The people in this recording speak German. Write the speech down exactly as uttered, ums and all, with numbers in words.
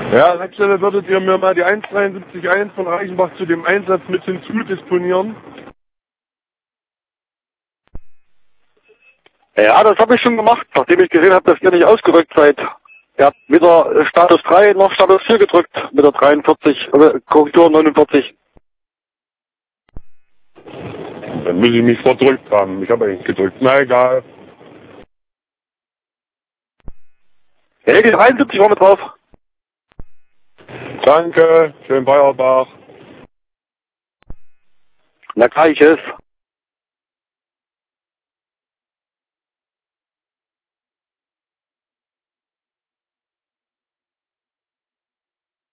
Ja, an der Stelle würdet ihr mir mal die eins sieben drei eins von Reichenbach zu dem Einsatz mit hinzudisponieren? Ja, das habe ich schon gemacht, nachdem ich gesehen habe, dass ihr nicht ausgerückt seid. Ihr habt weder Status drei noch Status vier gedrückt mit der dreiundvierzig, äh, Korrektur neunundvierzig. Dann muss ich mich verdrückt haben. Ich habe eigentlich gedrückt. Na egal. Ja, die dreiundsiebzig war mit drauf. Danke. Schönen Feierbach. Na, gleiches.